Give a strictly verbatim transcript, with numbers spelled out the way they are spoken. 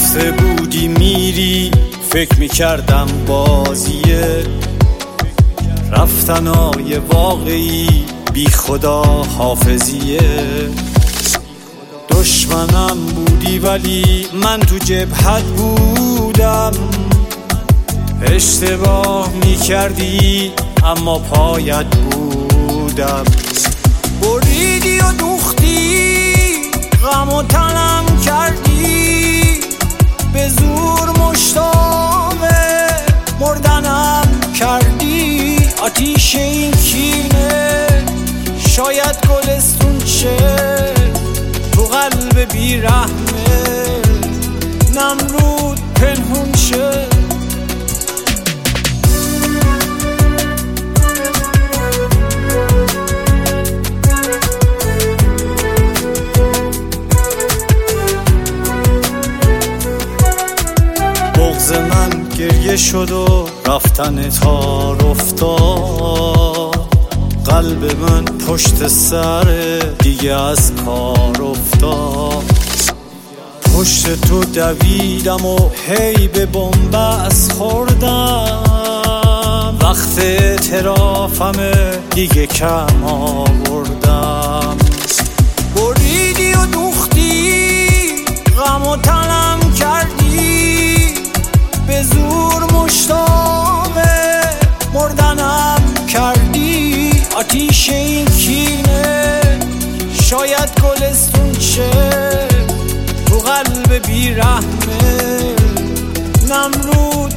گفته بودی میری، فکر میکردم بازیه، رفتنای واقعی بی خدا حافظیه. دشمنم بودی ولی من تو جبهت بودم، اشتباه میکردی اما پایت بودم. بریدی و دوختی، غم و تنم کردی، به زور مشتاق مردنم کردی. آتیش این کینه شاید گلستون شه، تو قلب بیرحمه نمرود پنهون شه. بغض من گریه شد و رفتن تار افتاد، قلب من پشت سر دیگه از کار افتاد. پشت تو دویدم و هی به بنبست خوردم، وقت اعترافم دیگه کم آوردم. بریدی و دوختی، غم و تنم کردی، به زور مشتاق مردنم کردی. آتیش این کینه شاید گلستون شه، تو قلب بیرحمه نمرود